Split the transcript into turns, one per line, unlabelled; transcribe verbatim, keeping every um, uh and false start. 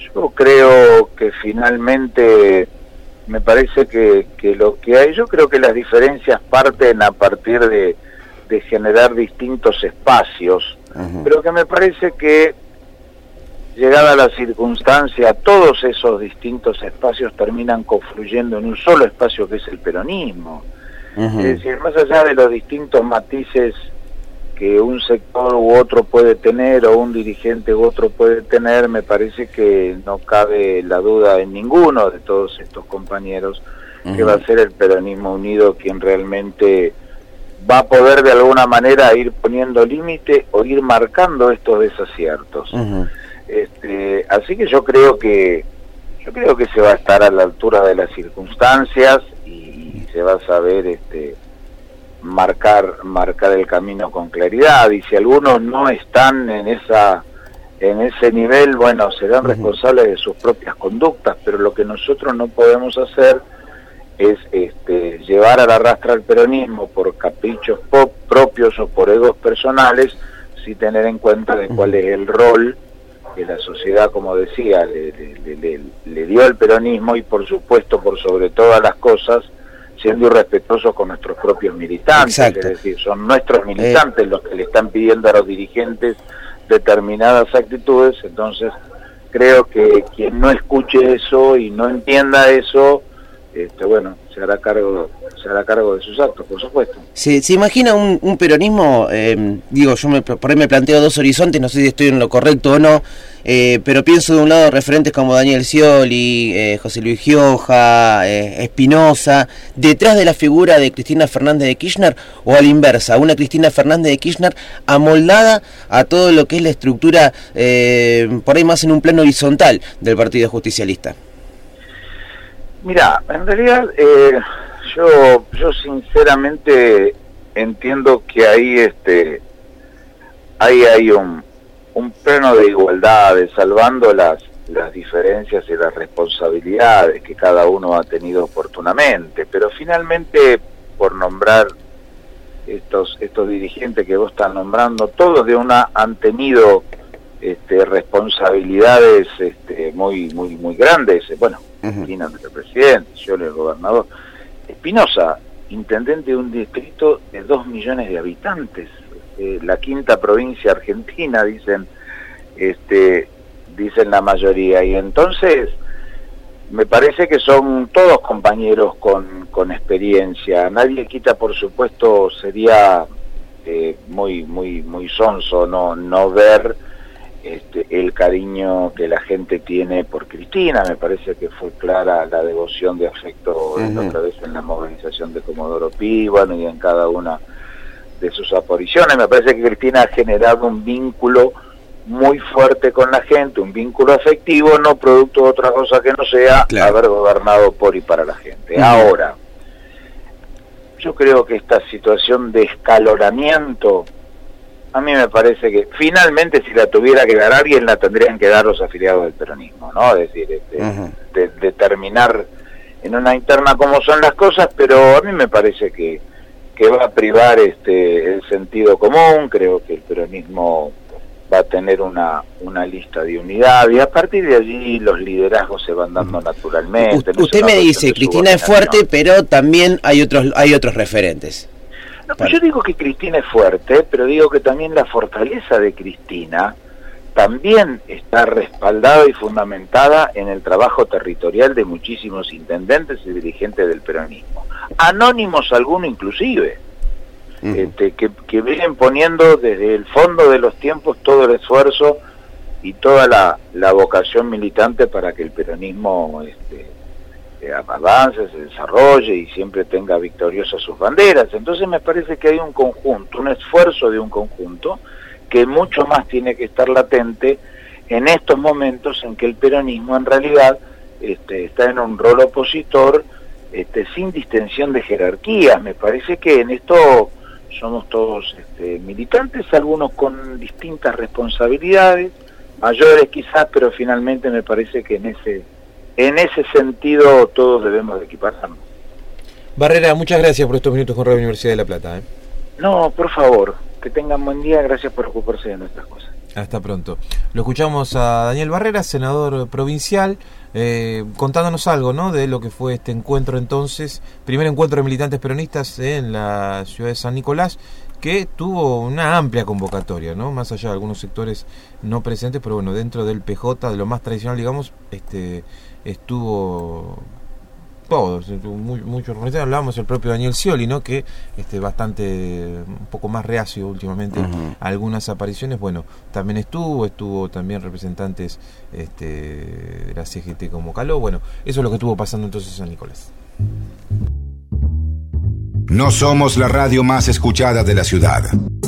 Yo creo que finalmente me parece que, que lo que hay, yo creo que las diferencias parten a partir de, de generar distintos espacios, uh-huh. pero que me parece que llegada la circunstancia, todos esos distintos espacios terminan confluyendo en un solo espacio que es el peronismo. Uh-huh. Es decir, más allá de los distintos matices que un sector u otro puede tener, o un dirigente u otro puede tener, me parece que no cabe la duda en ninguno de todos estos compañeros uh-huh. que va a ser el peronismo unido quien realmente va a poder de alguna manera ir poniendo límite o ir marcando estos desaciertos. Uh-huh. Este, así que yo creo que yo creo que se va a estar a la altura de las circunstancias y, y se va a saber este marcar marcar el camino con claridad, y si algunos no están en esa en ese nivel, bueno, serán uh-huh. responsables de sus propias conductas, pero lo que nosotros no podemos hacer es este llevar a la rastra al peronismo por caprichos pop propios o por egos personales, sin tener en cuenta de cuál es el rol que la sociedad, como decía, le, le, le, le dio al peronismo, y por supuesto, por sobre todas las cosas, siendo irrespetuosos con nuestros propios militantes. Exacto. Es decir, son nuestros militantes eh. los que le están pidiendo a los dirigentes determinadas actitudes. Entonces creo que quien no escuche eso y no entienda eso, este bueno, se hará cargo se hará cargo de sus actos, por supuesto.
¿Se, se imagina un, un peronismo, eh, digo, yo me, por ahí me planteo dos horizontes, no sé si estoy en lo correcto o no, eh, pero pienso de un lado referentes como Daniel Scioli, eh, José Luis Gioja, eh, Espinosa, detrás de la figura de Cristina Fernández de Kirchner, o a la inversa, una Cristina Fernández de Kirchner amoldada a todo lo que es la estructura, eh, por ahí más en un plano horizontal del Partido Justicialista?
Mira, en realidad eh, yo yo sinceramente entiendo que ahí este ahí hay un un plano de igualdad, de salvando las las diferencias y las responsabilidades que cada uno ha tenido oportunamente, pero finalmente, por nombrar estos estos dirigentes que vos estás nombrando, todos de una han tenido este responsabilidades este muy muy muy grandes. Bueno, Cristina, uh-huh. el presidente, yo el gobernador, Espinosa, intendente de un distrito de dos millones de habitantes, eh, la quinta provincia argentina, dicen, este, dicen la mayoría, y entonces me parece que son todos compañeros con, con experiencia. Nadie quita, por supuesto, sería eh, muy muy muy sonso no no ver Este, el cariño que la gente tiene por Cristina. Me parece que fue clara la devoción de afecto uh-huh. otra vez en la movilización de Comodoro Pi, bueno, y en cada una de sus apariciones. Me parece que Cristina ha generado un vínculo muy fuerte con la gente, un vínculo afectivo, no producto de otra cosa que no sea claro. haber gobernado por y para la gente. Uh-huh. Ahora, yo creo que esta situación de escalonamiento, a mí me parece que finalmente, si la tuviera que dar alguien, la tendrían que dar los afiliados del peronismo, ¿no? Es decir, este, uh-huh. de, de terminar en una interna como son las cosas, pero a mí me parece que, que va a privar este el sentido común. Creo que el peronismo va a tener una, una lista de unidad, y a partir de allí los liderazgos se van dando uh-huh. naturalmente.
U- usted me dice, Cristina es fuerte, pero también hay otros, hay otros referentes.
No, pues yo digo que Cristina es fuerte, pero digo que también la fortaleza de Cristina también está respaldada y fundamentada en el trabajo territorial de muchísimos intendentes y dirigentes del peronismo, anónimos algunos inclusive, uh-huh. este, que, que vienen poniendo desde el fondo de los tiempos todo el esfuerzo y toda la, la vocación militante para que el peronismo este, avance, se desarrolle y siempre tenga victoriosas sus banderas. Entonces me parece que hay un conjunto, un esfuerzo de un conjunto que mucho más tiene que estar latente en estos momentos en que el peronismo en realidad este, está en un rol opositor este, sin distensión de jerarquías. Me parece que en esto somos todos este, militantes, algunos con distintas responsabilidades, mayores quizás, pero finalmente me parece que en ese En ese sentido todos debemos de equiparnos.
Barrera, muchas gracias por estos minutos con Radio Universidad de La Plata. ¿eh?
No, por favor, que tengan buen día, gracias por ocuparse de nuestras cosas.
Hasta pronto. Lo escuchamos a Daniel Barrera, senador provincial, eh, contándonos algo, ¿no?, de lo que fue este encuentro entonces, primer encuentro de militantes peronistas en la ciudad de San Nicolás, que tuvo una amplia convocatoria, ¿no?, más allá de algunos sectores no presentes, pero bueno, dentro del P J, de lo más tradicional, digamos, este estuvo todos, muchos representantes. Hablábamos el propio Daniel Scioli, ¿no?, que este bastante, un poco más reacio últimamente uh-huh. a algunas apariciones. Bueno, también estuvo, estuvo también representantes este, de la C G T como Caló. Bueno, eso es lo que estuvo pasando entonces en San Nicolás.
No somos la radio más escuchada de la ciudad,